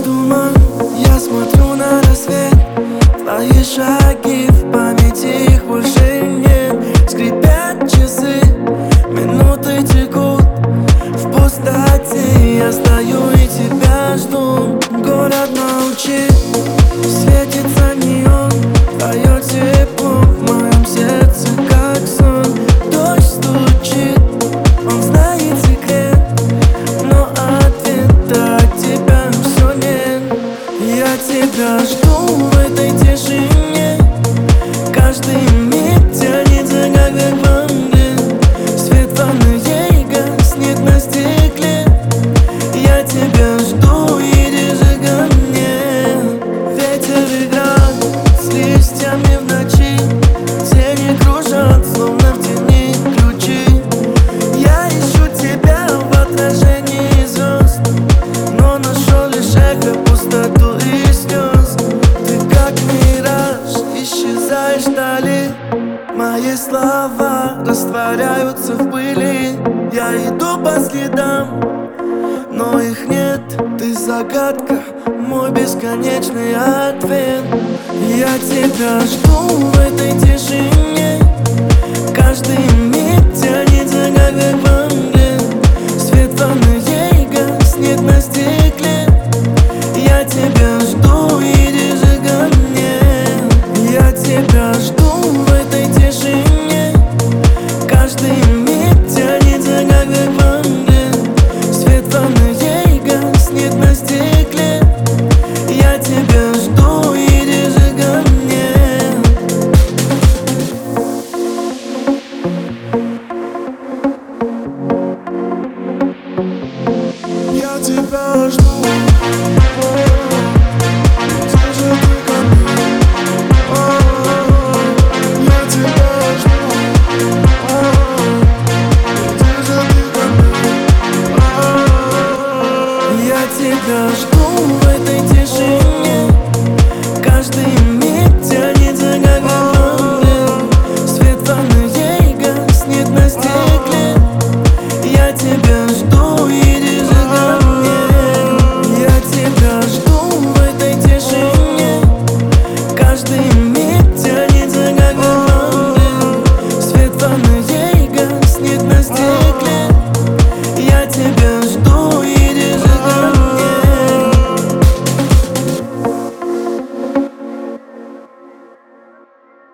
туман, я смотрю на рассвет. Твои шаги в памяти, их больше нет. Скрипят часы, минуты текут в пустоте. Я стою и тебя жду. Город молчит, светится неон. Твое тепло в моем сердце, как сон. Дождь стучит, он знает секрет, но ответа от тебя все нет. Я тебя жду в этой тишине. Каждый миг тянется, как в мгле. Свет фонарей гаснет на стекле. Я тебя жду, иди же ко мне. Ветер играет с листьями в ночи. Тени кружат, словно в тени ключи. Я ищу тебя в отражении звезд, но нашел лишь эхо, пустоту и слез. Ты как мираж, исчезаешь вдали. Мои слова растворяются в пыли. Я иду по следам, но их нет. Ты загадка, мой бесконечный ответ. Я тебя жду в этой тишине.